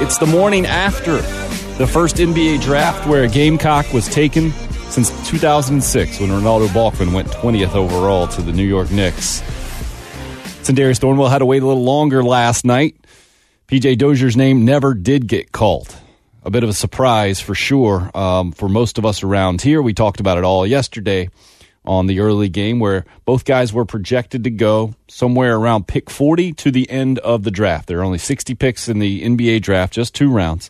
It's the morning after the first NBA draft where a Gamecock was taken since 2006 when Ronaldo Balkman went 20th overall to the New York Knicks. Sindarius Thornwell had to wait a little longer last night. P.J. Dozier's name never did get called. A bit of a surprise for sure for most of us around here. We talked about it all yesterday on the early game where both guys were projected to go somewhere around pick 40 to the end of the draft. There are only 60 picks in the NBA draft, just 2 rounds,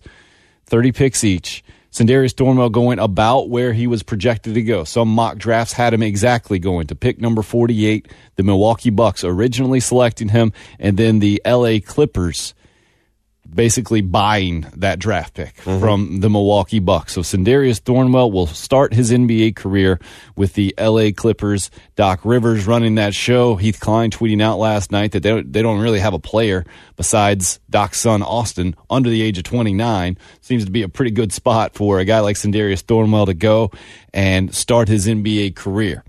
30 picks each. Sindarius Thornwell going about where he was projected to go. Some mock drafts had him exactly going to pick number 48, the Milwaukee Bucks originally selecting him, and then the L.A. Clippers basically buying that draft pick from the Milwaukee Bucks. So Sindarius Thornwell will start his NBA career with the L.A. Clippers. Doc Rivers running that show. Heath Klein tweeting out last night that they don't really have a player besides Doc's son Austin under the age of 29. Seems to be a pretty good spot for a guy like Sindarius Thornwell to go and start his NBA career.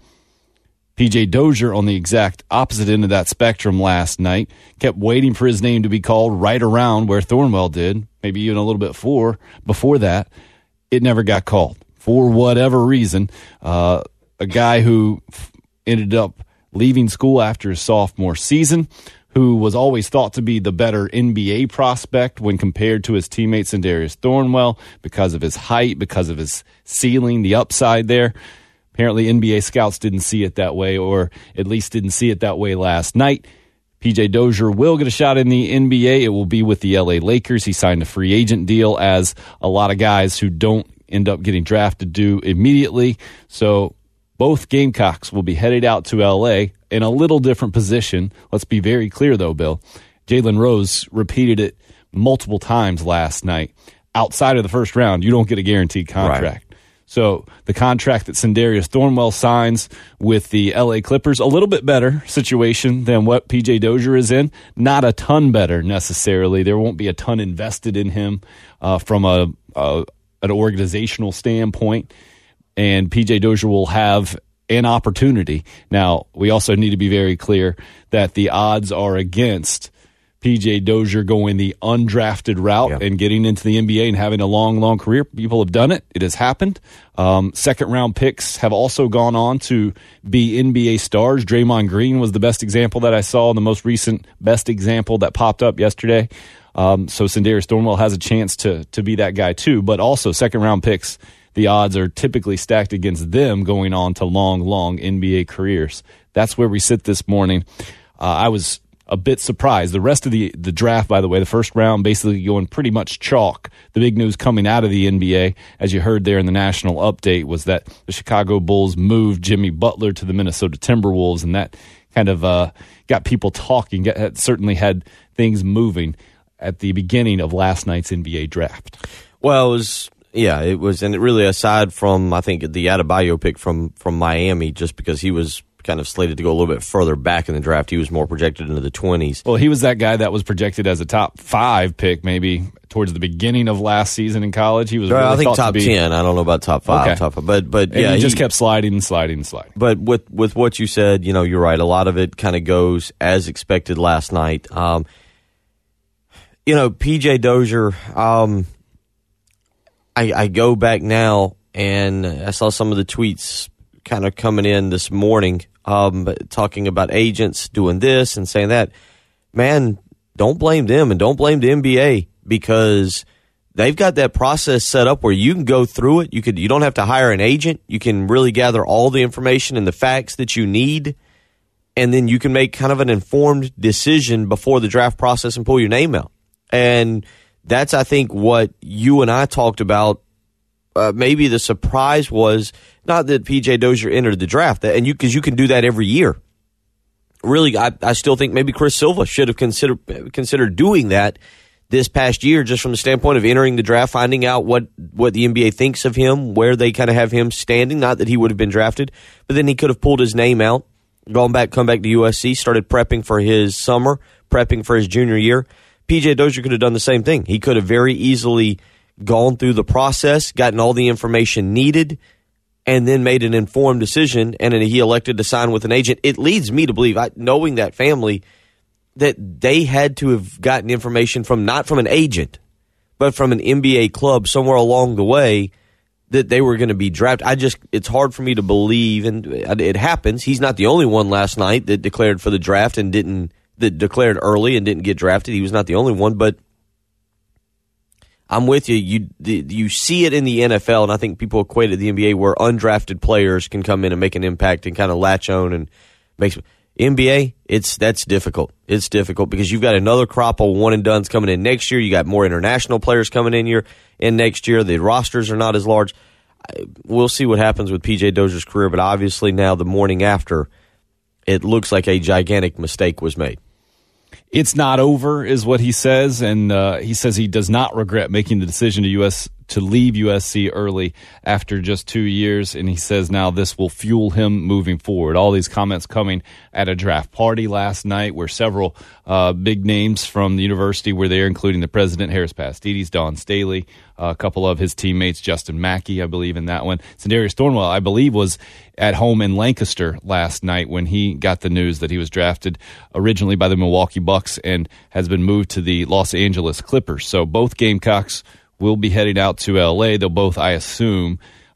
P.J. Dozier on the exact opposite end of that spectrum last night, kept waiting for his name to be called right around where Thornwell did, maybe even a little bit before that. It never got called for whatever reason. A guy who ended up leaving school after his sophomore season, who was always thought to be the better NBA prospect when compared to his teammate Sindarius Thornwell because of his height, because of his ceiling, the upside there. Apparently, NBA scouts didn't see it that way, or at least didn't see it that way last night. P.J. Dozier will get a shot in the NBA. It will be with the L.A. Lakers. He signed a free agent deal, as a lot of guys who don't end up getting drafted do immediately. So both Gamecocks will be headed out to L.A. in a little different position. Let's be very clear, though, Bill. Jalen Rose repeated it multiple times last night. Outside of the first round, you don't get a guaranteed contract. Right. So the contract that Sindarius Thornwell signs with the L.A. Clippers, a little bit better situation than what P.J. Dozier is in. Not a ton better necessarily. There won't be a ton invested in him from an organizational standpoint. And P.J. Dozier will have an opportunity. Now, we also need to be very clear that the odds are against P.J. Dozier going the undrafted route and getting into the NBA and having a long, long career. People have done it. It has happened. Second-round picks have also gone on to be NBA stars. Draymond Green was the best example that I saw, the most recent best example that popped up yesterday. So Sindarius Thornwell has a chance to be that guy too. But also second-round picks, the odds are typically stacked against them going on to long, long NBA careers. That's where we sit this morning. I was a bit surprised. The rest of the draft, by the way, the first round basically going pretty much chalk. The big news coming out of the NBA, as you heard there in the national update, was that the Chicago Bulls moved Jimmy Butler to the Minnesota Timberwolves, and that kind of got people talking, certainly had things moving at the beginning of last night's NBA draft. Well, it was, and it really, aside from, I think, the Adebayo pick from Miami, just because he was kind of slated to go a little bit further back in the draft. He was more projected into the 20s. Well, he was that guy that was projected as a top 5 pick maybe towards the beginning of last season in college. He was really I think top 10. I don't know about top 5. Okay. Top 5. But yeah, he just kept sliding and sliding and sliding. But with what you said, you're right. A lot of it kind of goes as expected last night. P.J. Dozier, I go back now and I saw some of the tweets kind of coming in this morning, talking about agents doing this and saying that. Man, don't blame them and don't blame the NBA, because they've got that process set up where you can go through it. You don't have to hire an agent. You can really gather all the information and the facts that you need, and then you can make kind of an informed decision before the draft process and pull your name out. And that's, I think, what you and I talked about. Maybe the surprise was not that P.J. Dozier entered the draft, and because you can do that every year. Really, I still think maybe Chris Silva should have considered doing that this past year, just from the standpoint of entering the draft, finding out what the NBA thinks of him, where they kind of have him standing. Not that he would have been drafted, but then he could have pulled his name out, come back to USC, started prepping for his summer, prepping for his junior year. P.J. Dozier could have done the same thing. He could have very easily gone through the process, gotten all the information needed, and then made an informed decision, and then he elected to sign with an agent. It leads me to believe, knowing that family, that they had to have gotten information not from an agent, but from an NBA club somewhere along the way that they were going to be drafted. It's hard for me to believe, and it happens. He's not the only one last night that declared for the draft and that declared early and didn't get drafted. He was not the only one, but I'm with you. You see it in the NFL, and I think people equate it to the NBA where undrafted players can come in and make an impact and kind of latch on and make NBA. That's difficult. It's difficult because you've got another crop of one and dones coming in next year. You got more international players coming in next year. The rosters are not as large. We'll see what happens with PJ Dozier's career, but obviously now the morning after, it looks like a gigantic mistake was made. It's not over, is what he says, and he says he does not regret making the decision to leave USC early after just 2 years, and he says now this will fuel him moving forward. All these comments coming at a draft party last night where several big names from the university were there, including the president, Harris Pastides, Dawn Staley, a couple of his teammates, Justin Mackey, I believe, in that one. Sindarius Thornwell, I believe, was at home in Lancaster last night when he got the news that he was drafted originally by the Milwaukee Bucks and has been moved to the Los Angeles Clippers. So both Gamecocks will be heading out to L.A. They'll both, I assume,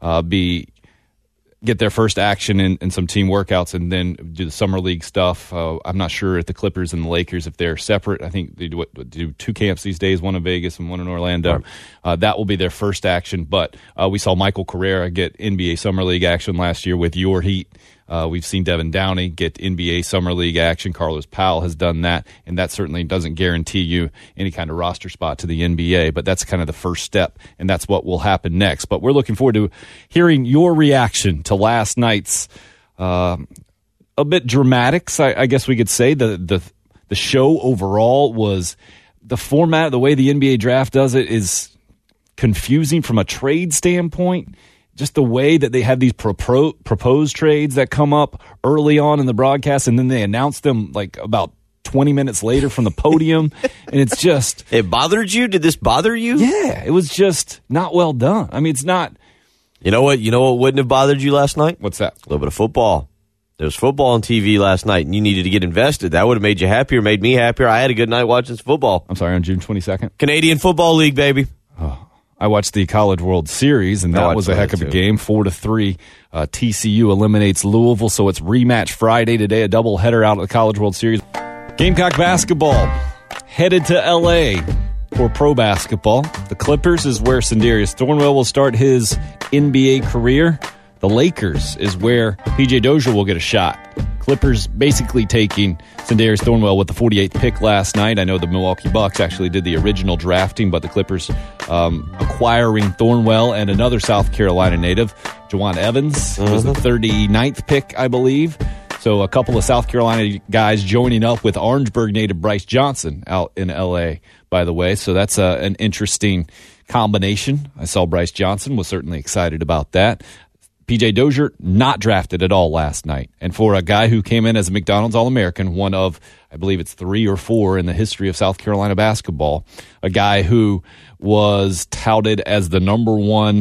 get their first action in some team workouts and then do the summer league stuff. I'm not sure if the Clippers and the Lakers, if they're separate. I think they do 2 camps these days, one in Vegas and one in Orlando. Right. That will be their first action. But we saw Michael Carrera get NBA Summer League action last year with your Heat. We've seen Devin Downey get NBA Summer League action. Carlos Powell has done that, and that certainly doesn't guarantee you any kind of roster spot to the NBA, but that's kind of the first step, and that's what will happen next. But we're looking forward to hearing your reaction to last night's a bit dramatics, I guess we could say. The show overall was the format, the way the NBA draft does it is confusing from a trade standpoint. Just the way that they have these proposed trades that come up early on in the broadcast, and then they announce them like about 20 minutes later from the podium, and it's just... It bothered you? Did this bother you? Yeah, it was just not well done. I mean, it's not... You know what wouldn't have bothered you last night? What's that? A little bit of football. There was football on TV last night, and you needed to get invested. That would have made you happier, made me happier. I had a good night watching football. I'm sorry, on June 22nd? Canadian Football League, baby. Oh. I watched the College World Series, and that was a heck of a game, 4-3. TCU eliminates Louisville, so it's rematch Friday today, a doubleheader out of the College World Series. Gamecock basketball headed to L.A. for pro basketball. The Clippers is where Sindarius Thornwell will start his NBA career. The Lakers is where PJ Dozier will get a shot. Clippers basically taking Sindarius Thornwell with the 48th pick last night. I know the Milwaukee Bucks actually did the original drafting, but the Clippers acquiring Thornwell and another South Carolina native, Jawan Evans, was the 39th pick, I believe. So a couple of South Carolina guys joining up with Orangeburg native Bryce Johnson out in L.A., by the way. So that's an interesting combination. I saw Bryce Johnson, was certainly excited about that. PJ Dozier, not drafted at all last night. And for a guy who came in as a McDonald's All-American, one of, I believe it's 3 or 4 in the history of South Carolina basketball, a guy who was touted as the number 1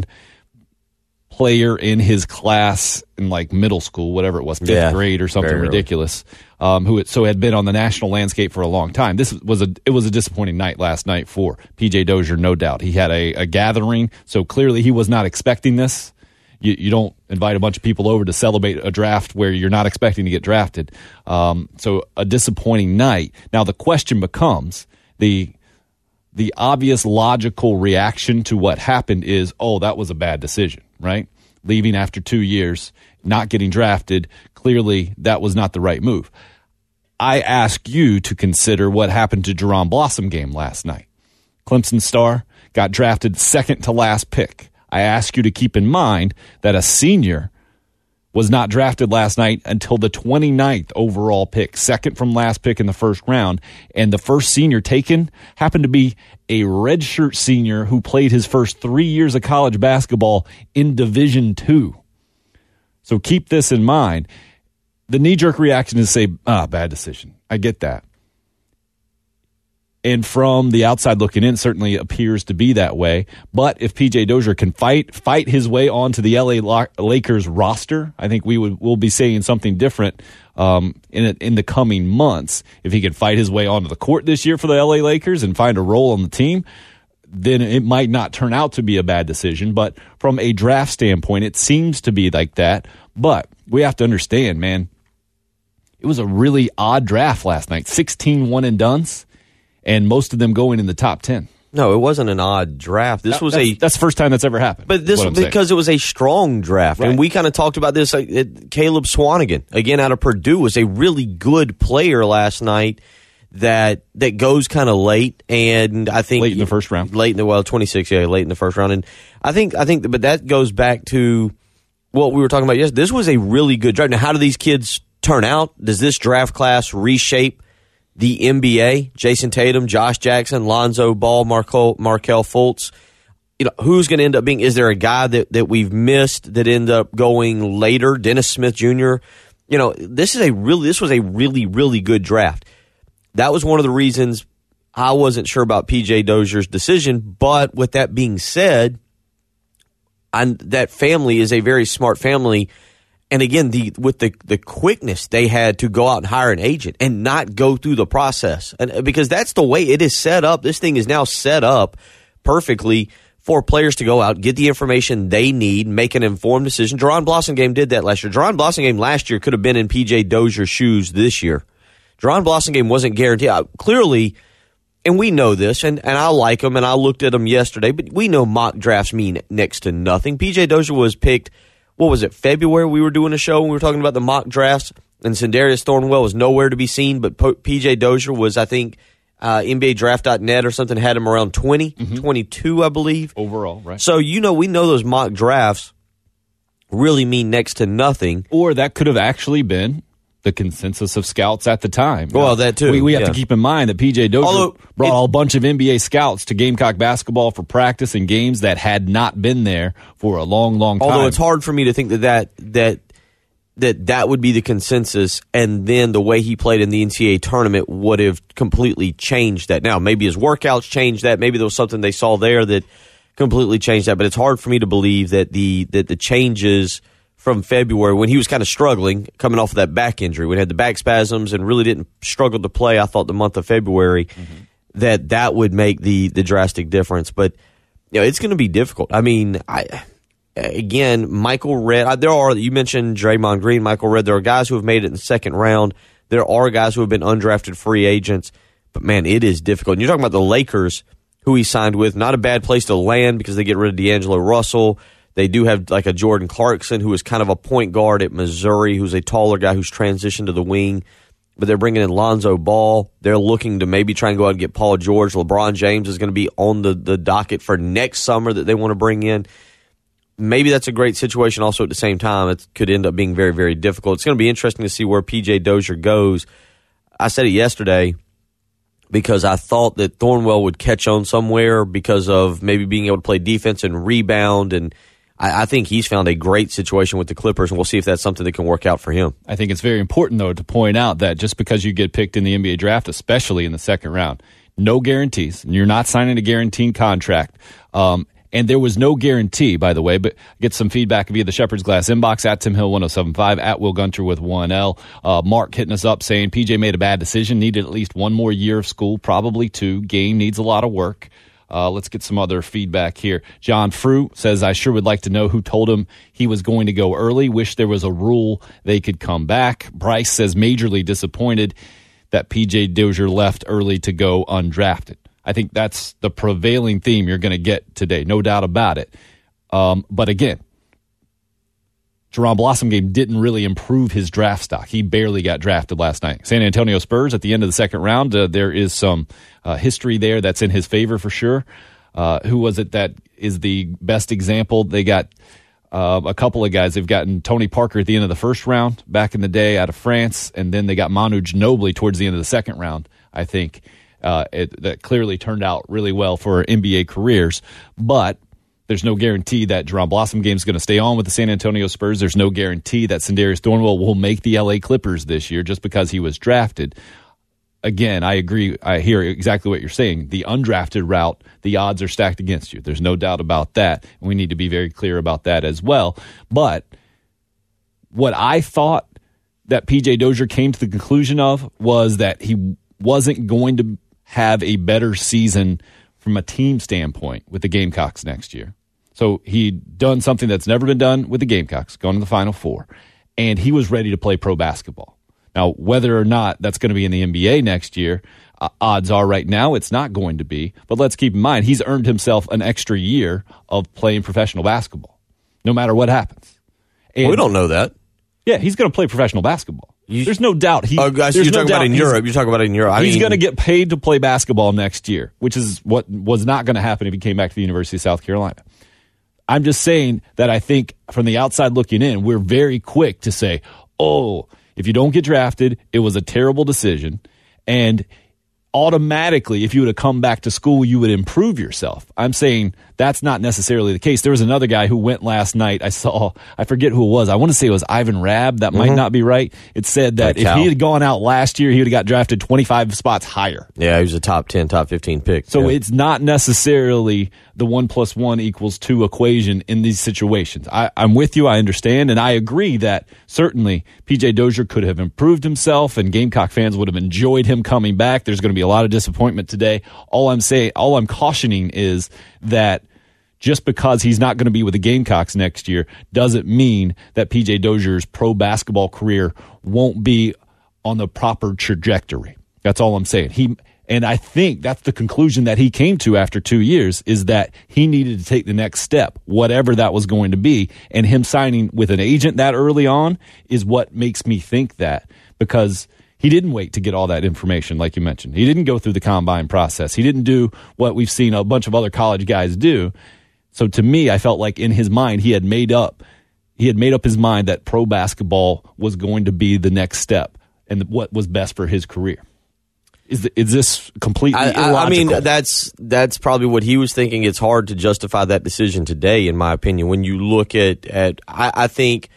player in his class in like middle school, whatever it was, 5th grade or something ridiculous, who had been on the national landscape for a long time. It was a disappointing night last night for PJ Dozier, no doubt. He had a gathering, so clearly he was not expecting this. You don't invite a bunch of people over to celebrate a draft where you're not expecting to get drafted. So a disappointing night. Now the question becomes, the obvious logical reaction to what happened is, oh, that was a bad decision, right? Leaving after 2 years, not getting drafted, clearly that was not the right move. I ask you to consider what happened to Jerron Blossomgame last night. Clemson star got drafted second to last pick. I ask you to keep in mind that a senior was not drafted last night until the 29th overall pick, second from last pick in the first round, and the first senior taken happened to be a redshirt senior who played his first 3 years of college basketball in Division II. So keep this in mind. The knee-jerk reaction is to say, bad decision. I get that. And from the outside looking in, it certainly appears to be that way. But if PJ Dozier can fight his way onto the LA Lakers roster, I think we'll be saying something different in the coming months. If he can fight his way onto the court this year for the LA Lakers and find a role on the team, then it might not turn out to be a bad decision. But from a draft standpoint, it seems to be like that. But we have to understand, man, it was a really odd draft last night. 16 one-and-dones, and most of them going in the top 10. No, it wasn't an odd draft. That's the first time that's ever happened. But this because it was a strong draft, right. And we kind of talked about this. Caleb Swanigan, again out of Purdue, was a really good player last night. That goes kind of late, and I think late in the first round, 26, late in the first round, and I think, but that goes back to what we were talking about yesterday. This was a really good draft. Now, how do these kids turn out? Does this draft class reshape the NBA? Jason Tatum, Josh Jackson, Lonzo Ball, Markelle Fultz. Who's going to end up being? Is there a guy that we've missed that ended up going later? Dennis Smith Jr. This was a really, really good draft. That was one of the reasons I wasn't sure about P.J. Dozier's decision. But with that being said, that family is a very smart family. And again, with the quickness they had to go out and hire an agent and not go through the process. And because that's the way it is set up. This thing is now set up perfectly for players to go out, get the information they need, make an informed decision. Jaron Blossomgame did that last year. Jaron Blossomgame last year could have been in P.J. Dozier's shoes this year. Jaron Blossomgame wasn't guaranteed. Clearly, and we know this, and I like him, and I looked at him yesterday, but we know mock drafts mean next to nothing. P.J. Dozier was picked, what was it, February? We were doing a show, and we were talking about the mock drafts, and Sindarius Thornwell was nowhere to be seen, but P.J. Dozier was, I think, NBADraft.net or something had him around 20, 22, I believe. Overall, right. So, we know those mock drafts really mean next to nothing. Or that could have actually been the consensus of scouts at the time. Well, that too. We have to keep in mind that P.J. Dozier brought a bunch of NBA scouts to Gamecock basketball for practice and games that had not been there for a long, long time. Although it's hard for me to think that would be the consensus, and then the way he played in the NCAA tournament would have completely changed that. Now, maybe his workouts changed that. Maybe there was something they saw there that completely changed that. But it's hard for me to believe that the changes from February, when he was kind of struggling, coming off of that back injury, when he had the back spasms and really didn't struggle to play, I thought the month of February, that would make the drastic difference. But it's going to be difficult. I mean, Michael Redd, you mentioned Draymond Green, Michael Redd, there are guys who have made it in the second round. There are guys who have been undrafted free agents. But, man, it is difficult. And you're talking about the Lakers, who he signed with. Not a bad place to land because they get rid of D'Angelo Russell. They do have like a Jordan Clarkson, who is kind of a point guard at Missouri, who's a taller guy who's transitioned to the wing. But they're bringing in Lonzo Ball. They're looking to maybe try and go out and get Paul George. LeBron James is going to be on the docket for next summer that they want to bring in. Maybe that's a great situation. Also, at the same time, it could end up being very, very difficult. It's going to be interesting to see where P.J. Dozier goes. I said it yesterday because I thought that Thornwell would catch on somewhere because of maybe being able to play defense and rebound, and I think he's found a great situation with the Clippers, and we'll see if that's something that can work out for him. I think it's very important, though, to point out that just because you get picked in the NBA draft, especially in the second round, no guarantees. You're not signing a guaranteed contract. And there was no guarantee, by the way, but get some feedback via the Shepherd's Glass inbox at Tim Hill 1075, at Will Gunter with 1L. Mark hitting us up saying PJ made a bad decision, needed at least one more year of school, probably two. Game needs a lot of work. Let's get some other feedback here. John Frew says, I sure would like to know who told him he was going to go early. Wish there was a rule they could come back. Bryce says, majorly disappointed that P.J. Dozier left early to go undrafted. I think that's the prevailing theme you're going to get today, no doubt about it. But again, Jaron Blossomgame didn't really improve his draft stock. He barely got drafted last night. San Antonio Spurs at the end of the second round, there is some history there that's in his favor for sure. Who was it that is the best example? They got a couple of guys. They've gotten Tony Parker at the end of the first round back in the day out of France, and then they got Manu Ginobili towards the end of the second round, I think. That clearly turned out really well for NBA careers. But there's no guarantee that Jaron Blossomgame is going to stay on with the San Antonio Spurs. There's no guarantee that Sindarius Thornwell will make the LA Clippers this year just because he was drafted. Again, I agree. I hear exactly what you're saying. The undrafted route, the odds are stacked against you. There's no doubt about that. And we need to be very clear about that as well. But what I thought that P.J. Dozier came to the conclusion of was that he wasn't going to have a better season from a team standpoint with the Gamecocks next year. So he'd done something that's never been done with the Gamecocks, gone to the Final Four, and he was ready to play pro basketball. Now, whether or not that's going to be in the NBA next year, odds are right now it's not going to be. But let's keep in mind, he's earned himself an extra year of playing professional basketball, no matter what happens. And we don't know that. Yeah, he's going to play professional basketball. There's no doubt. You're talking about in Europe. You're talking about in Europe. He's going to get paid to play basketball next year, which is what was not going to happen if he came back to the University of South Carolina. I'm just saying that I think from the outside looking in, we're very quick to say, oh, if you don't get drafted, it was a terrible decision. And automatically, if you would have come back to school, you would improve yourself. I'm saying that's not necessarily the case. There was another guy who went last night. I forget who it was. I want to say it was Ivan Rabb. That might not be right. It said that if he had gone out last year, he would have got drafted 25 spots higher. Yeah, he was a top 10, top 15 pick. So it's not necessarily the 1 + 1 = 2 equation in these situations. I'm with you. I understand. And I agree that certainly P.J. Dozier could have improved himself and Gamecock fans would have enjoyed him coming back. There's going to be a lot of disappointment today. All I'm cautioning is that just because he's not going to be with the Gamecocks next year doesn't mean that P.J. Dozier's pro basketball career won't be on the proper trajectory. That's all I'm saying. And I think that's the conclusion that he came to after 2 years, is that he needed to take the next step, whatever that was going to be. And him signing with an agent that early on is what makes me think that, because he didn't wait to get all that information, like you mentioned. He didn't go through the combine process. He didn't do what we've seen a bunch of other college guys do. So to me, I felt like in his mind, he had made up his mind that pro basketball was going to be the next step and what was best for his career. Is this completely illogical? I mean, that's probably what he was thinking. It's hard to justify that decision today, in my opinion. When you look at I think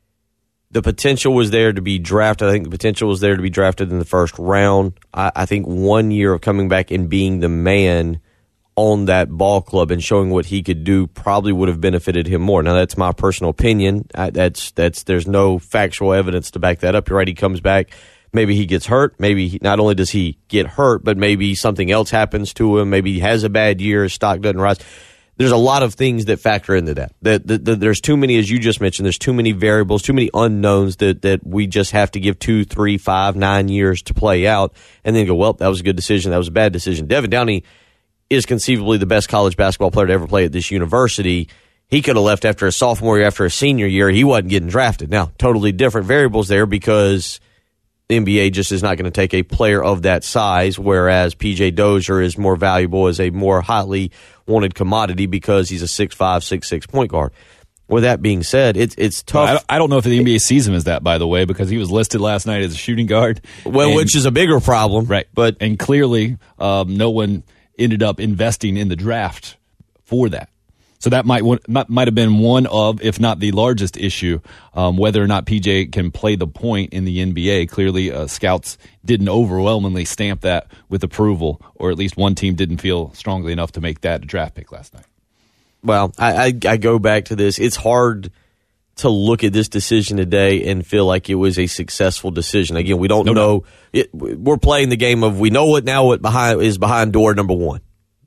the potential was there to be drafted. I think the potential was there to be drafted in the first round. I think 1 year of coming back and being the man on that ball club and showing what he could do probably would have benefited him more. Now, that's my personal opinion. There's no factual evidence to back that up. You're right, he comes back. Maybe he gets hurt. Maybe not only does he get hurt, but maybe something else happens to him. Maybe he has a bad year, his stock doesn't rise. There's a lot of things that factor into that. There's too many, as you just mentioned, there's too many variables, too many unknowns that we just have to give 2, 3, 5, 9 years to play out and then go, well, that was a good decision, that was a bad decision. Devin Downey is conceivably the best college basketball player to ever play at this university. He could have left after a sophomore year, after a senior year. He wasn't getting drafted. Now, totally different variables there because the NBA just is not going to take a player of that size, whereas P.J. Dozier is more valuable as a more highly wanted commodity because he's a 6'5", 6'6" point guard. With that being said, it's tough. I don't know if the NBA sees him as that, by the way, because he was listed last night as a shooting guard. Well, which is a bigger problem. Right. And clearly no one ended up investing in the draft for that. So that might have been one of, if not the largest issue, whether or not PJ can play the point in the NBA. Clearly, scouts didn't overwhelmingly stamp that with approval, or at least one team didn't feel strongly enough to make that a draft pick last night. Well, I go back to this. It's hard to look at this decision today and feel like it was a successful decision. Again, we don't know. We're playing the game of we know what is behind door number one.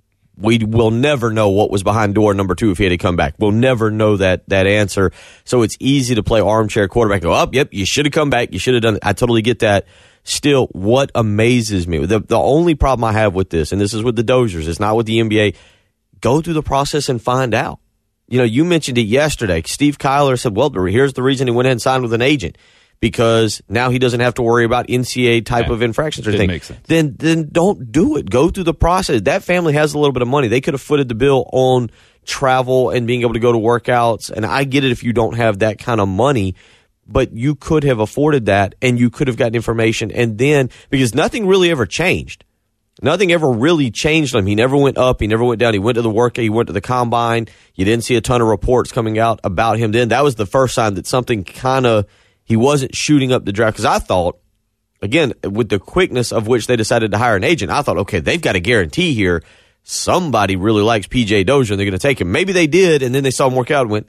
We will never know what was behind door number two if he had to come back. We'll never know that answer. So it's easy to play armchair quarterback. Go, yep, you should have come back. You should have done it. I totally get that. Still, what amazes me, the only problem I have with this, and this is with the Doziers, it's not with the NBA, go through the process and find out. You know, you mentioned it yesterday. Steve Kyler said, well, here's the reason he went ahead and signed with an agent. Because now he doesn't have to worry about NCAA type of infractions or things. Then don't do it. Go through the process. That family has a little bit of money. They could have footed the bill on travel and being able to go to workouts. And I get it if you don't have that kind of money, but you could have afforded that and you could have gotten information. And then, because nothing really ever changed. Nothing ever really changed him. He never went up. He never went down. He went to the workout. He went to the combine. You didn't see a ton of reports coming out about him then. That was the first sign that something kind of, he wasn't shooting up the draft. Because I thought, again, with the quickness of which they decided to hire an agent, I thought, okay, they've got a guarantee here. Somebody really likes P.J. Dozier, and they're going to take him. Maybe they did, and then they saw him work out and went,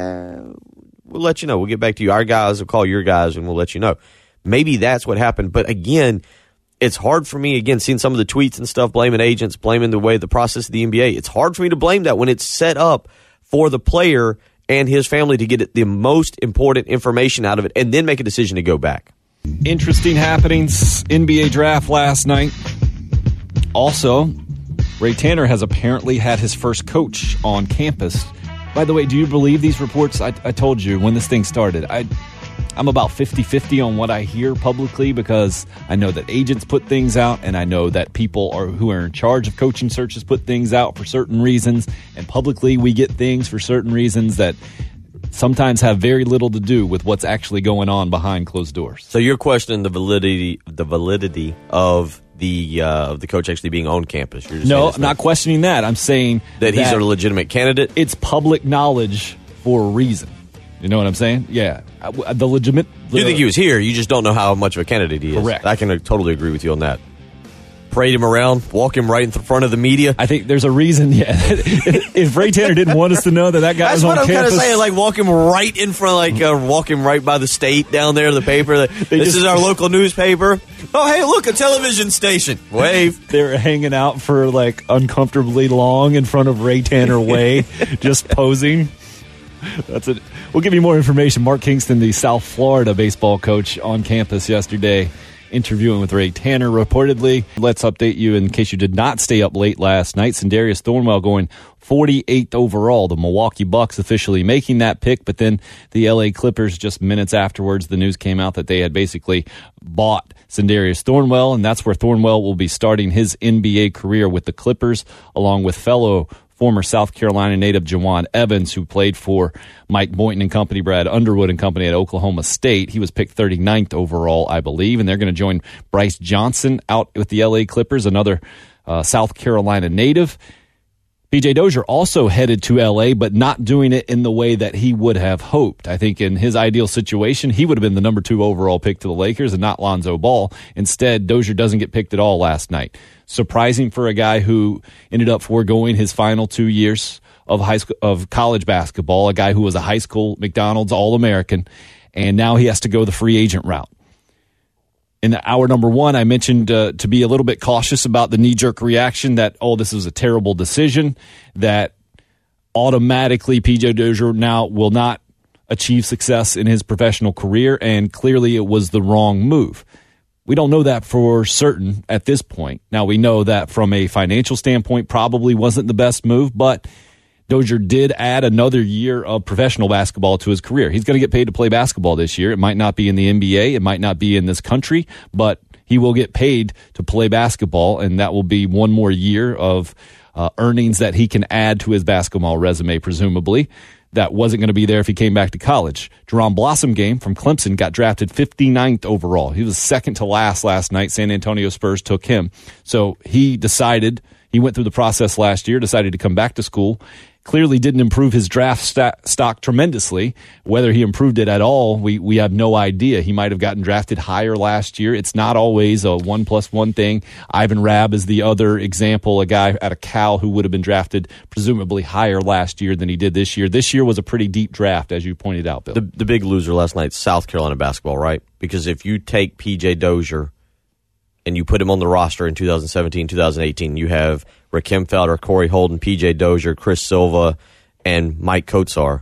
we'll let you know. We'll get back to you. Our guys will call your guys, and we'll let you know. Maybe that's what happened. But again, it's hard for me, again, seeing some of the tweets and stuff, blaming agents, blaming the way the process of the NBA. It's hard for me to blame that when it's set up for the player and his family to get the most important information out of it and then make a decision to go back. Interesting happenings. NBA draft last night. Also, Ray Tanner has apparently had his first coach on campus. By the way, do you believe these reports? I told you when this thing started. I'm about 50-50 on what I hear publicly because I know that agents put things out, and I know that people who are in charge of coaching searches put things out for certain reasons, and publicly we get things for certain reasons that sometimes have very little to do with what's actually going on behind closed doors. So you're questioning the validity of the coach actually being on campus? No, I'm not questioning that. I'm saying that he's a legitimate candidate. It's public knowledge for a reason. You know what I'm saying? Yeah. You think he was here, you just don't know how much of a candidate he is. Correct. I can totally agree with you on that. Parade him around, walk him right in front of the media. I think there's a reason, yeah. If Ray Tanner didn't want us to know that guy was on campus. That's what I'm kind of saying, like walk him right in front, walk him right by the state down there, the paper. This is our local newspaper. Oh, hey, look, a television station. Wave. They're hanging out for uncomfortably long in front of Ray Tanner Way, just posing. That's it. We'll give you more information. Mark Kingston, the South Florida baseball coach, on campus yesterday, interviewing with Ray Tanner, reportedly. Let's update you in case you did not stay up late last night. Sindarius Thornwell going 48th overall. The Milwaukee Bucks officially making that pick, but then the LA Clippers, just minutes afterwards, the news came out that they had basically bought Sindarius Thornwell, and that's where Thornwell will be starting his NBA career with the Clippers, along with fellow former South Carolina native Jawan Evans, who played for Mike Boynton and company, Brad Underwood and company at Oklahoma State. He was picked 39th overall, I believe, and they're going to join Bryce Johnson out with the LA Clippers, another South Carolina native. P.J. Dozier also headed to L.A., but not doing it in the way that he would have hoped. I think in his ideal situation, he would have been the number 2 overall pick to the Lakers and not Lonzo Ball. Instead, Dozier doesn't get picked at all last night. Surprising for a guy who ended up foregoing his final 2 years of college basketball, a guy who was a high school McDonald's All-American, and now he has to go the free agent route. In hour number 1, I mentioned to be a little bit cautious about the knee-jerk reaction that, this is a terrible decision, that automatically P.J. Dozier now will not achieve success in his professional career, and clearly it was the wrong move. We don't know that for certain at this point. Now, we know that from a financial standpoint probably wasn't the best move, but Dozier did add another year of professional basketball to his career. He's going to get paid to play basketball this year. It might not be in the NBA. It might not be in this country, but he will get paid to play basketball, and that will be one more year of earnings that he can add to his basketball resume, presumably. That wasn't going to be there if he came back to college. Jerron Blossomgame from Clemson got drafted 59th overall. He was second to last night. San Antonio Spurs took him. So he went through the process last year, decided to come back to school. Clearly didn't improve his draft stock tremendously. Whether he improved it at all, we have no idea. He might have gotten drafted higher last year. It's not always a 1+1 thing. Ivan Rabb is the other example, a guy out of Cal who would have been drafted presumably higher last year than he did this year. This year was a pretty deep draft, as you pointed out, Bill. The big loser last night, South Carolina basketball, right? Because if you take P.J. Dozier and you put him on the roster in 2017, 2018, you have Rakim Felder, Corey Holden, P.J. Dozier, Chris Silva, and Mike Kotsar.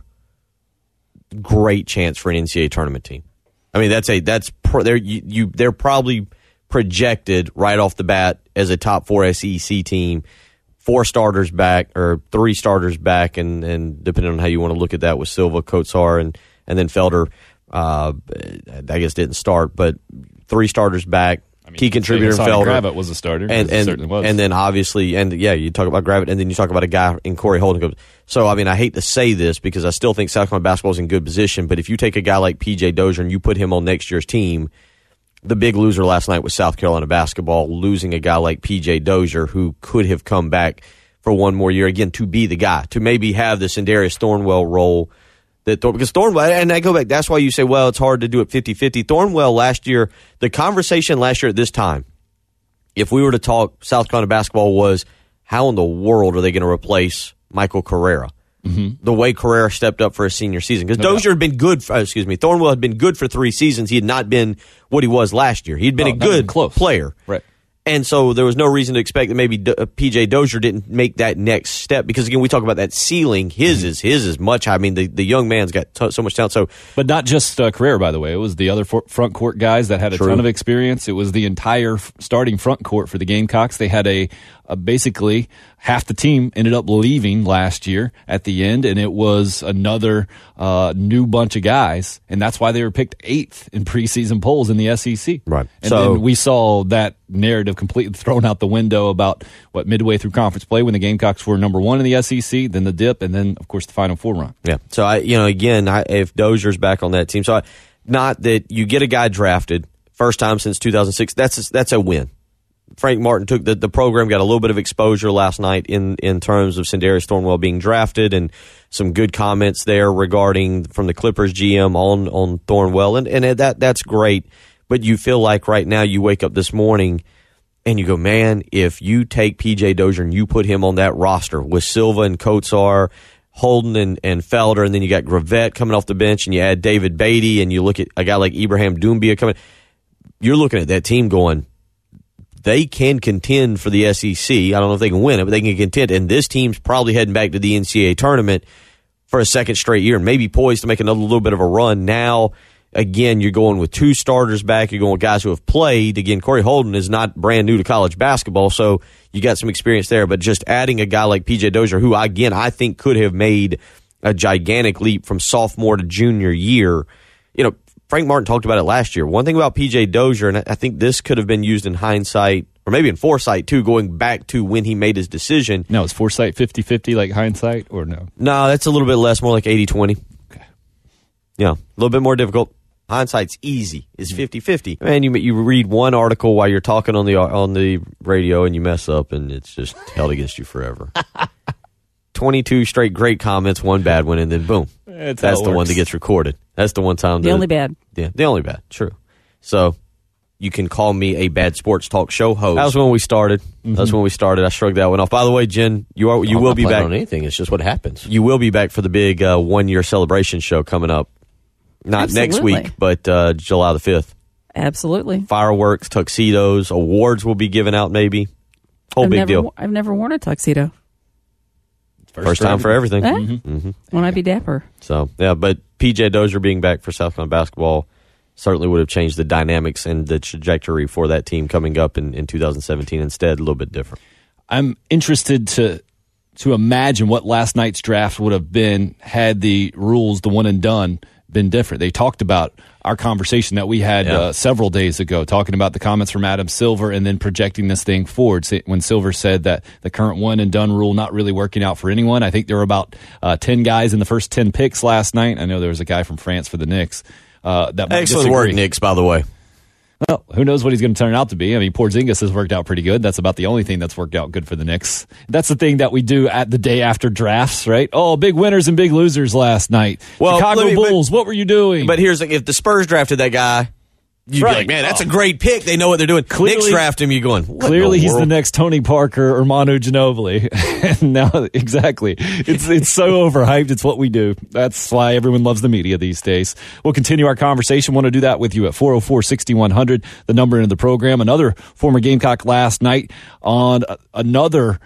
Great chance for an NCAA tournament team. I mean, they're probably projected right off the bat as a top 4 SEC team. 4 starters back or 3 starters back, and depending on how you want to look at that with Silva, Kotsar, and then Felder, I guess didn't start, but 3 starters back. Key contributor Felder. Gravett was a starter. And certainly was. And then obviously, you talk about Gravett, and then you talk about a guy in Corey Holden. So, I mean, I hate to say this because I still think South Carolina basketball is in good position, but if you take a guy like P.J. Dozier and you put him on next year's team, the big loser last night was South Carolina basketball, losing a guy like P.J. Dozier who could have come back for one more year, again, to be the guy, to maybe have the Sindarius Thornwell role. Because Thornwell, and I go back, that's why you say, well, it's hard to do it 50-50. Thornwell last year, the conversation last year at this time, if we were to talk South Carolina basketball, was how in the world are they going to replace Michael Carrera? the way Carrera stepped up for his senior season. Because Dozier had been good, Thornwell had been good for 3 seasons. He had not been what he was last year. He had been a good player. Right. And so there was no reason to expect that maybe P.J. Dozier didn't make that next step because, again, we talk about that ceiling. His is much high. I mean, the young man's got so much talent. But not just Carrera, by the way. It was the other front court guys that had a ton of experience. It was the entire starting front court for the Gamecocks. They had basically half the team ended up leaving last year at the end, and it was another new bunch of guys, and that's why they were picked 8th in preseason polls in the SEC. Right. And then we saw that narrative completely thrown out the window about midway through conference play when the Gamecocks were number 1 in the SEC, then the dip, and then, of course, the Final Four run. Yeah. So, if Dozier's back on that team, not that you get a guy drafted, first time since 2006, that's a win. Frank Martin took the program, got a little bit of exposure last night in terms of Sindarius Thornwell being drafted, and some good comments there regarding from the Clippers GM on Thornwell, and that's great. But you feel like right now you wake up this morning and you go, man, if you take P.J. Dozier and you put him on that roster with Silva and Kotsar, Holden and Felder, and then you got Gravett coming off the bench, and you add David Beatty, and you look at a guy like Ibrahim Doumbia coming, you're looking at that team going, they can contend for the SEC. I don't know if they can win it, but they can contend. And this team's probably heading back to the NCAA tournament for a second straight year and maybe poised to make another little bit of a run. Now, again, you're going with 2 starters back. You're going with guys who have played. Again, Corey Holden is not brand new to college basketball, so you got some experience there. But just adding a guy like P.J. Dozier, who, again, I think could have made a gigantic leap from sophomore to junior year. Frank Martin talked about it last year. One thing about P.J. Dozier, and I think this could have been used in hindsight, or maybe in foresight too, going back to when he made his decision. No, is foresight 50-50 like hindsight, or no? No, that's a little bit less, more like 80-20. Okay. Yeah, a little bit more difficult. Hindsight's easy. It's 50-50. Man, you read one article while you're talking on the radio and you mess up, and it's just held against you forever. 22 straight great comments, 1 bad one, and then boom. That's the one that gets recorded. That's the one time. The only bad. Yeah, the only bad. True. So you can call me a bad sports talk show host. That was when we started. That's when we started. I shrugged that one off. By the way, Jen, you will be back on anything. It's just what happens. You will be back for the big 1-year celebration show coming up. Not next week, but July the 5th. Absolutely. Fireworks, tuxedos, awards will be given out maybe. Big deal. I've never worn a tuxedo. First time for everything. Won't I be dapper? So, yeah, but P.J. Dozier being back for South Carolina basketball certainly would have changed the dynamics and the trajectory for that team coming up in 2017. Instead, a little bit different. I'm interested to imagine what last night's draft would have been had the rules, the one and done, been different. They talked about our conversation that we had several days ago, talking about the comments from Adam Silver and then projecting this thing forward. When Silver said that the current one and done rule not really working out for anyone. I think there were about 10 guys in the first 10 picks last night. I know there was a guy from France for the Knicks. That excellent work, Knicks, by the way. Well, who knows what he's going to turn out to be. I mean, Porzingis has worked out pretty good. That's about the only thing that's worked out good for the Knicks. That's the thing that we do at the day after drafts, right? Oh, big winners and big losers last night. Well, Chicago Bulls, what were you doing? But here's if the Spurs drafted that guy, you'd be like, man, that's a great pick. They know what they're doing. Knicks draft him, you're going, clearly he's the next Tony Parker or Manu Ginobili. And now, exactly. It's so overhyped. It's what we do. That's why everyone loves the media these days. We'll continue our conversation. Want to do that with you at 404-6100, the number into the program. Another former Gamecock last night on another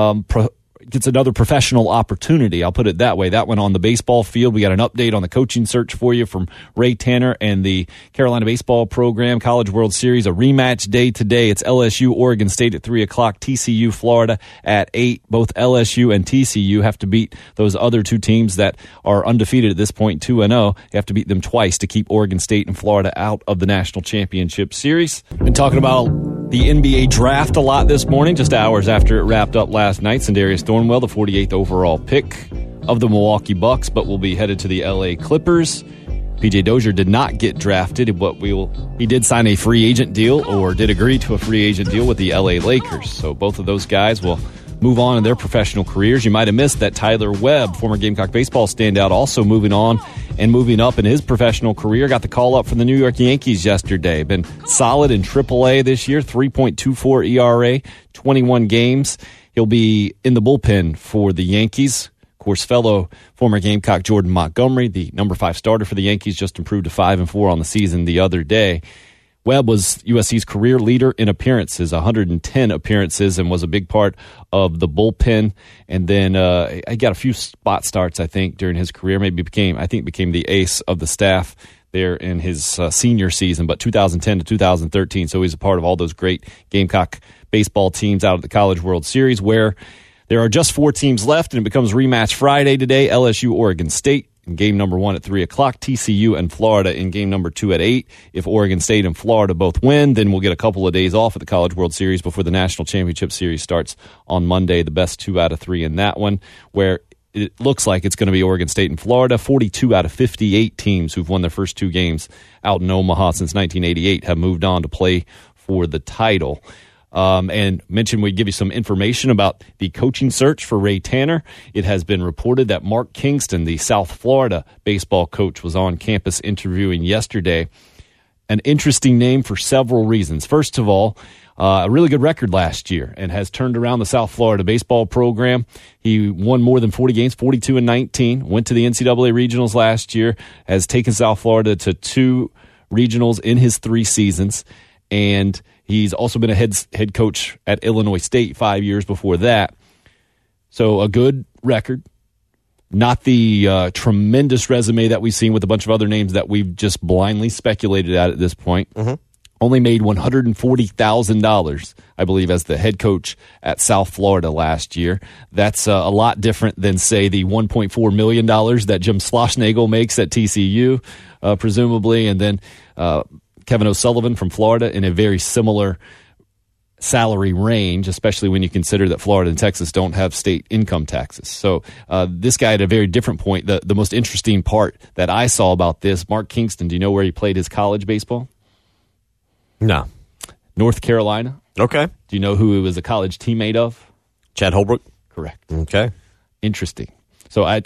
gets another professional opportunity. I'll put it that way. That one on the baseball field. We got an update on the coaching search for you from Ray Tanner and the Carolina baseball program. College World Series, a rematch day today. It's LSU, Oregon State at 3 o'clock. TCU, Florida at 8. Both LSU and TCU have to beat those other two teams that are undefeated at this point, 2-0. You have to beat them twice to keep Oregon State and Florida out of the National Championship Series. Been talking about the NBA draft a lot this morning, just hours after it wrapped up last night. Sindarius Thornwell, the 48th overall pick of the Milwaukee Bucks, but will be headed to the LA Clippers. P.J. Dozier did not get drafted, but he did sign a free agent deal, or did agree to a free agent deal with the LA Lakers. So both of those guys will move on in their professional careers. You might have missed that Tyler Webb, former Gamecock baseball standout, also moving on and moving up in his professional career. Got the call up from the New York Yankees yesterday. Been solid in AAA this year, 3.24 ERA, 21 games. He'll be in the bullpen for the Yankees. course, fellow former Gamecock Jordan Montgomery, the number 5 starter for the Yankees, just improved to 5-4 on the season the other day. Webb was USC's career leader in appearances, 110 appearances, and was a big part of the bullpen. And then I got a few spot starts, I think, during his career. Maybe became the ace of the staff there in his senior season, but 2010 to 2013. So he's a part of all those great Gamecock baseball teams out of the College World Series, where there are just 4 teams left, and it becomes rematch Friday today. LSU, Oregon State in game number 1 at 3 o'clock. TCU and Florida in game number 2 at 8. If Oregon State and Florida both win, then we'll get a couple of days off at the College World Series before the National Championship Series starts on Monday. The best 2 out of 3 in that one, where it looks like it's going to be Oregon State and Florida. 42 out of 58 teams who've won their first 2 games out in Omaha since 1988 have moved on to play for the title. And mentioned we'd give you some information about the coaching search for Ray Tanner. It has been reported that Mark Kingston, the South Florida baseball coach, was on campus interviewing yesterday. An interesting name for several reasons. First of all, a really good record last year and has turned around the South Florida baseball program. He won more than 40 games, 42-19, went to the NCAA regionals last year, has taken South Florida to 2 regionals in his 3 seasons, and he's also been a head coach at Illinois State 5 years before that. So a good record. Not the tremendous resume that we've seen with a bunch of other names that we've just blindly speculated at this point. Mm-hmm. Only made $140,000, I believe, as the head coach at South Florida last year. That's a lot different than, say, the $1.4 million that Jim Schlossnagle makes at TCU, presumably, and then Kevin O'Sullivan from Florida in a very similar salary range, especially when you consider that Florida and Texas don't have state income taxes. So this guy at a very different point. The most interesting part that I saw about this, Mark Kingston, do you know where he played his college baseball? No. North Carolina. Okay. Do you know who he was a college teammate of? Chad Holbrook. Correct. Okay. Interesting. So I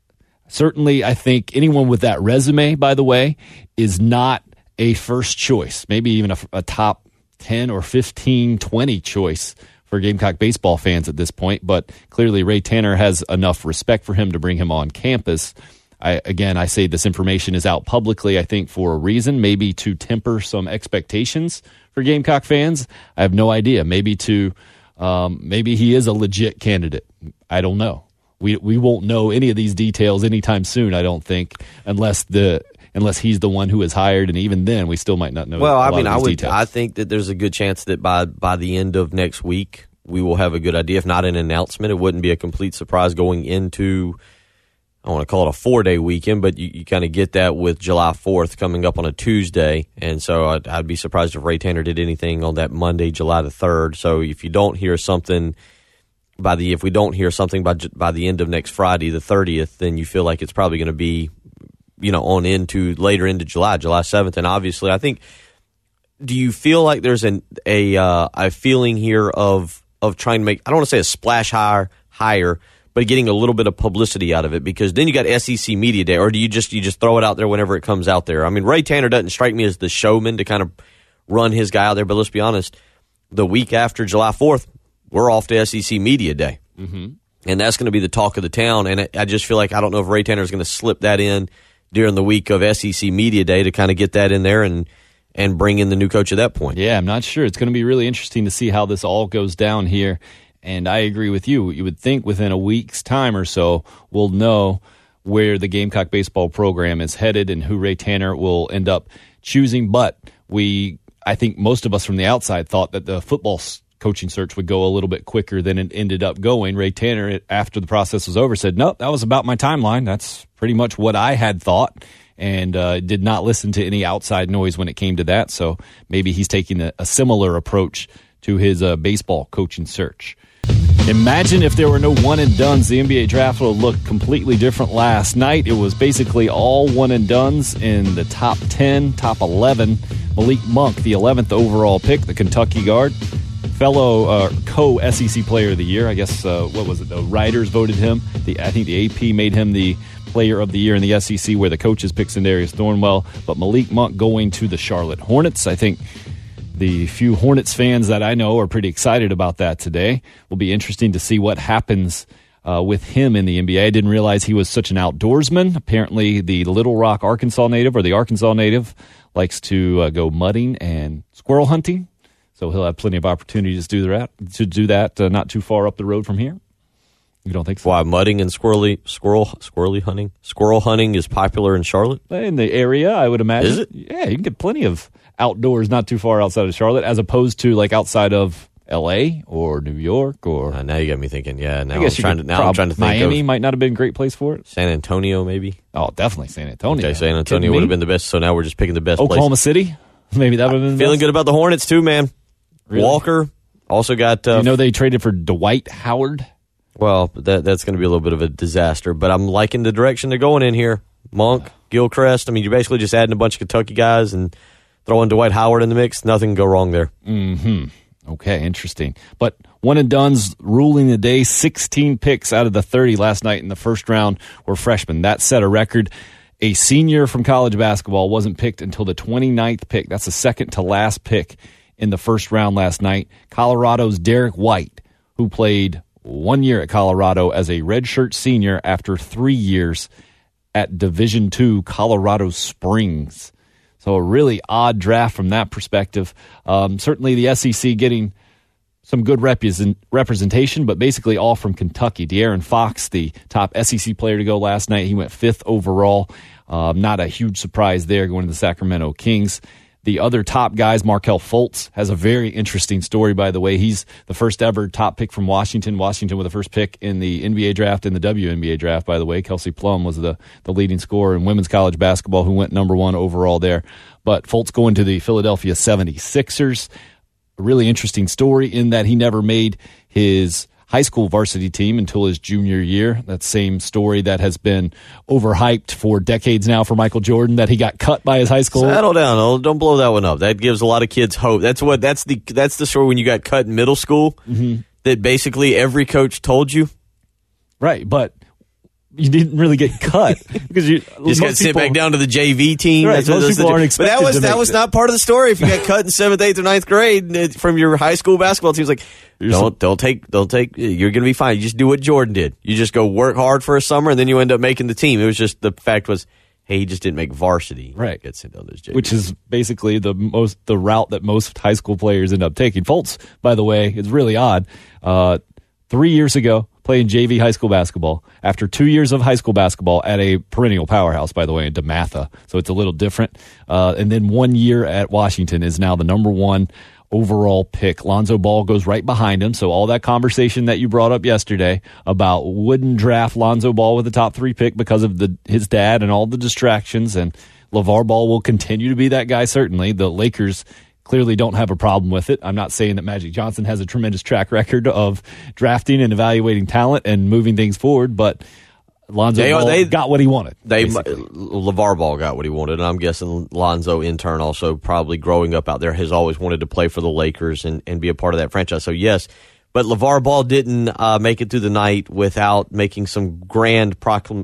think anyone with that resume, by the way, is not a first choice, maybe even a top 10 or 15, 20 choice for Gamecock baseball fans at this point. But clearly Ray Tanner has enough respect for him to bring him on campus. I say this information is out publicly, I think, for a reason, maybe to temper some expectations for Gamecock fans. I have no idea. Maybe he is a legit candidate. I don't know. We won't know any of these details anytime soon, I don't think, unless he's the one who is hired, and even then, we still might not know. Well, details. I think that there's a good chance that by the end of next week, we will have a good idea. If not an announcement, it wouldn't be a complete surprise going into, I want to call it a 4-day weekend, but you kind of get that with July 4th coming up on a Tuesday, and so I'd be surprised if Ray Tanner did anything on that Monday, July the 3rd. So if you don't hear something by the end of next Friday, the 30th, then you feel like it's probably going to be, on into later into July 7th. And obviously, I think, do you feel like there's a feeling here of trying to make, I don't want to say a splash higher, but getting a little bit of publicity out of it? Because then you got SEC Media Day, or do you just throw it out there whenever it comes out there? I mean, Ray Tanner doesn't strike me as the showman to kind of run his guy out there, but let's be honest, the week after July 4th, we're off to SEC Media Day. Mm-hmm. And that's going to be the talk of the town, and I just feel like I don't know if Ray Tanner is going to slip that in during the week of SEC Media Day to kind of get that in there and bring in the new coach at that point. Yeah, I'm not sure. It's going to be really interesting to see how this all goes down here. And I agree with you. You would think within a week's time or so, we'll know where the Gamecock baseball program is headed and who Ray Tanner will end up choosing. But I think most of us from the outside thought that the football coaching search would go a little bit quicker than it ended up going. Ray Tanner, after the process was over, said, nope, that was about my timeline. That's pretty much what I had thought, and did not listen to any outside noise when it came to that. So maybe he's taking a similar approach to his baseball coaching search. Imagine if there were no one-and-dones. The NBA draft would have looked completely different last night. It was basically all one-and-dones in the top 10, top 11. Malik Monk, the 11th overall pick, the Kentucky guard, fellow co-SEC Player of the Year. I guess, what was it? The writers voted him. I think the AP made him the Player of the Year in the SEC, where the coaches picked Sindarius Thornwell. But Malik Monk going to the Charlotte Hornets. I think the few Hornets fans that I know are pretty excited about that today. Will be interesting to see what happens with him in the NBA. I didn't realize he was such an outdoorsman. Apparently, the Little Rock, Arkansas native, or the Arkansas native, likes to go mudding and squirrel hunting. So he'll have plenty of opportunities to do that not too far up the road from here. You don't think so? Why, mudding and squirrely hunting? Squirrel hunting is popular in Charlotte? In the area, I would imagine. Is it? Yeah, you can get plenty of outdoors not too far outside of Charlotte, as opposed to like outside of L.A. or New York or. Now you got me thinking. Yeah, now I guess I'm trying to think. Miami might not have been a great place for it. San Antonio, maybe. Oh, definitely San Antonio. Okay, San Antonio would have been the best. So now we're just picking the best. Oklahoma City, maybe that would have been. Feeling good about the Hornets too, man. Really? Walker also got. They traded for Dwight Howard. Well, that's going to be a little bit of a disaster, but I'm liking the direction they're going in here. Monk, Gilchrist. I mean, you're basically just adding a bunch of Kentucky guys and throwing Dwight Howard in the mix. Nothing can go wrong there. Okay, interesting. But one and done's ruling the day. 16 picks out of the 30 last night in the first round were freshmen. That set a record. A senior from college basketball wasn't picked until the 29th pick. That's the second to last pick in the first round last night. Colorado's Derek White, who played 1 year at Colorado as a redshirt senior after 3 years at Division II Colorado Springs. So a really odd draft from that perspective. Certainly the SEC getting some good representation, but basically all from Kentucky. De'Aaron Fox, the top SEC player to go last night, he went 5th overall. Not a huge surprise there going to the Sacramento Kings. The other top guys, Markelle Fultz, has a very interesting story, by the way. He's the first ever top pick from Washington. Washington with the first pick in the NBA draft and the WNBA draft, by the way. Kelsey Plum was the leading scorer in women's college basketball who went number 1 overall there. But Fultz going to the Philadelphia 76ers. A really interesting story in that he never made his high school varsity team until his junior year. That same story that has been overhyped for decades now for Michael Jordan, that he got cut by his high school. Settle down. Don't blow that one up. That gives a lot of kids hope. That's the story when you got cut in middle school, that basically every coach told you. Right, but you didn't really get cut because you just got to sit back down to the JV team. Right, most people aren't expected. But that was not part of the story. If you got cut in 7th, 8th, or 9th grade from your high school basketball team, it's like don't take. You're going to be fine. You just do what Jordan did. You just go work hard for a summer, and then you end up making the team. It was just the fact was, hey, he just didn't make varsity. Right, gets sent down to JV, which is basically the route that most high school players end up taking. Fultz, by the way, is really odd. 3 years ago, playing JV high school basketball after 2 years of high school basketball at a perennial powerhouse, by the way, in DeMatha. So it's a little different. And then 1 year at Washington is now the number 1 overall pick. Lonzo Ball goes right behind him. So all that conversation that you brought up yesterday about wouldn't draft Lonzo Ball with the top 3 pick because of his dad and all the distractions. And LeVar Ball will continue to be that guy, certainly. The Lakers clearly don't have a problem with it. I'm not saying that Magic Johnson has a tremendous track record of drafting and evaluating talent and moving things forward, but Lonzo Ball got what he wanted. LeVar Ball got what he wanted, and I'm guessing Lonzo, in turn, also probably growing up out there, has always wanted to play for the Lakers and be a part of that franchise. So, yes, but LeVar Ball didn't make it through the night without making some grand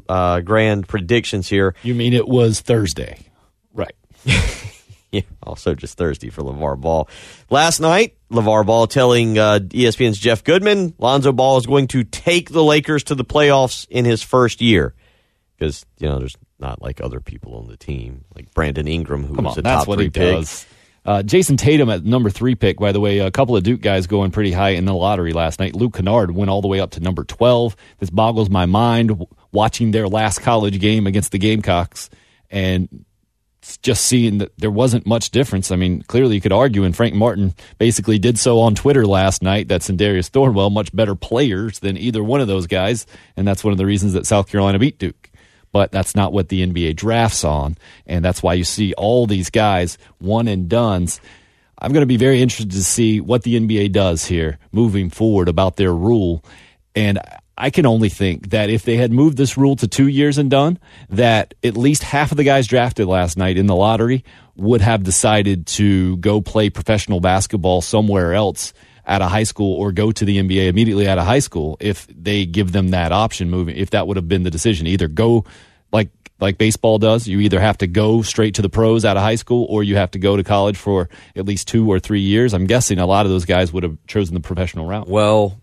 predictions here. You mean it was Thursday? Right. Yeah, also just Thursday for LeVar Ball. Last night, LeVar Ball telling ESPN's Jeff Goodman, Lonzo Ball is going to take the Lakers to the playoffs in his first year. Because, there's not like other people on the team, like Brandon Ingram, who was a top 3 pick. Jason Tatum at number 3 pick, by the way, a couple of Duke guys going pretty high in the lottery last night. Luke Kennard went all the way up to number 12. This boggles my mind watching their last college game against the Gamecocks and just seeing that there wasn't much difference. I mean, clearly you could argue, and Frank Martin basically did so on Twitter last night, that Sindarius Thornwell, much better players than either one of those guys, and that's one of the reasons that South Carolina beat Duke. But that's not what the NBA drafts on, and that's why you see all these guys one and dones. I'm going to be very interested to see what the NBA does here moving forward about their rule, and I can only think that if they had moved this rule to 2 years and done, that at least half of the guys drafted last night in the lottery would have decided to go play professional basketball somewhere else at a high school or go to the NBA immediately out of high school if they give them that option moving, if that would have been the decision. Either go like baseball does, you either have to go straight to the pros out of high school or you have to go to college for at least 2 or 3 years. I'm guessing a lot of those guys would have chosen the professional route. Well,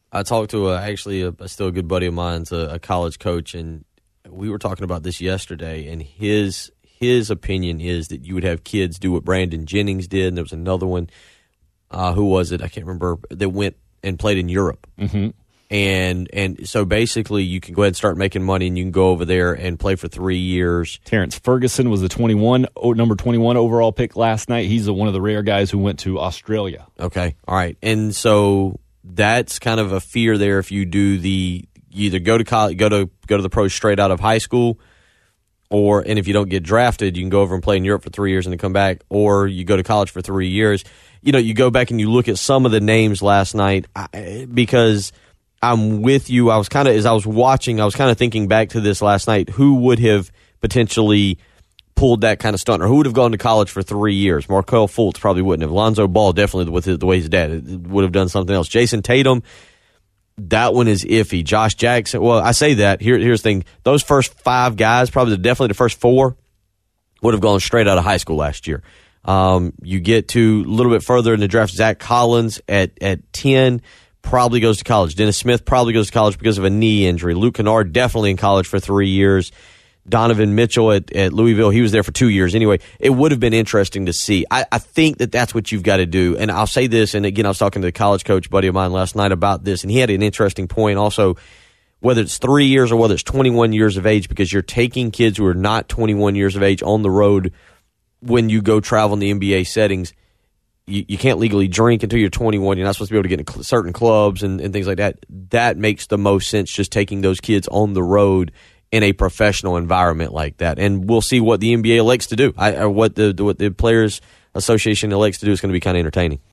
I talked to still a good buddy of mine's a college coach, and we were talking about this yesterday, and his opinion is that you would have kids do what Brandon Jennings did, and there was another one, who was it? I can't remember, that went and played in Europe. Mm-hmm. And so basically you can go ahead and start making money, and you can go over there and play for 3 years. Terrence Ferguson was the number 21 overall pick last night. He's one of the rare guys who went to Australia. Okay, all right. And so that's kind of a fear there if you do you either go to college, go to the pros straight out of high school, and if you don't get drafted, you can go over and play in Europe for 3 years and then come back, or you go to college for 3 years. You go back and you look at some of the names last night, because I'm with you. I was kind of, as I was watching, I was kind of thinking back to this last night. Who would have potentially pulled that kind of stunt, or who would have gone to college for 3 years? Markelle Fultz probably wouldn't have. Lonzo Ball definitely, with the way his dad would have done something else. Jason Tatum, that one is iffy. Josh Jackson, well, I say that. Here's the thing. Those first 5 guys, definitely the first 4, would have gone straight out of high school last year. You get to a little bit further in the draft, Zach Collins at 10 probably goes to college. Dennis Smith probably goes to college because of a knee injury. Luke Kennard definitely in college for 3 years. Donovan Mitchell at Louisville, he was there for 2 years. Anyway, it would have been interesting to see. I think that's what you've got to do. And I'll say this, and again, I was talking to a college coach buddy of mine last night about this, and he had an interesting point also, whether it's 3 years or whether it's 21 years of age, because you're taking kids who are not 21 years of age on the road when you go travel in the NBA settings. You can't legally drink until you're 21. You're not supposed to be able to get in certain clubs and things like that. That makes the most sense, just taking those kids on the road in a professional environment like that. And we'll see what the NBA elects to do. What the Players Association elects to do is going to be kind of entertaining.